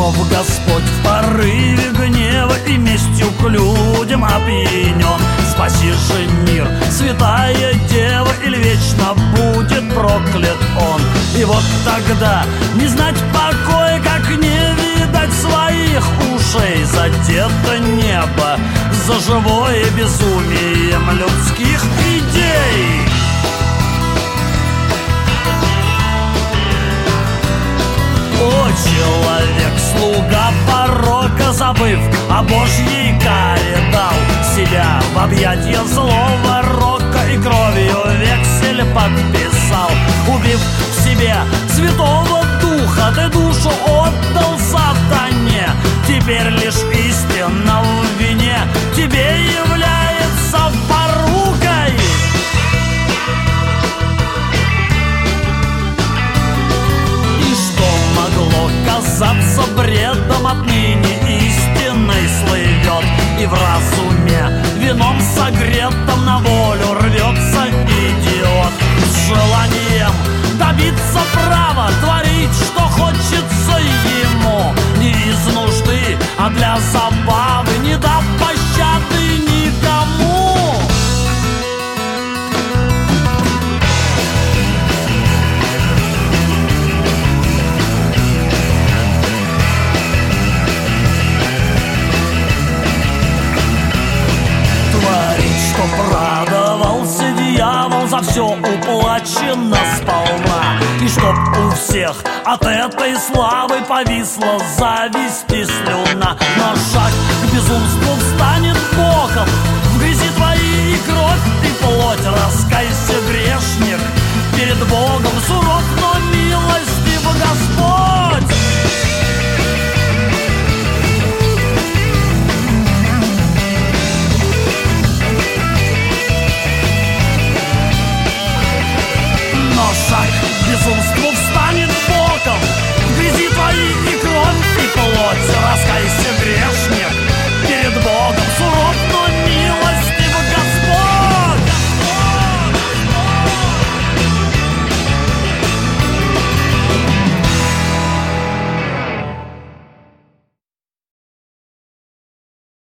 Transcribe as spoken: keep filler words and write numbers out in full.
Суров Господь в порыве гнева и местью к людям опьянен. Спаси же мир, святая дева, или вечно будет проклят он. И вот тогда не знать покоя, как не видать своих ушей. Задето небо за живое безумием людских идей. О, человек, слуга порока, забыв о Божьей каре, дал себя в объятья злого рока и кровью вексель подписал. Убив в себе Святого Духа, ты душу отдал сатане. Теперь лишь истина в вине тебе является порукой. Могло казаться бредом, отныне истинной слывет. И в разуме вином согретом на волю рвется идиот. С желанием добиться права, творить, что хочется ему. Не из нужды, а для забавы, не дав пощады никому. Чтоб радовался дьявол, за все уплачено сполна. И чтоб у всех от этой славы повисла зависть и слюна. Но шаг к безумству встанет боком, в грязи твои и кровь, и плоть раскайся.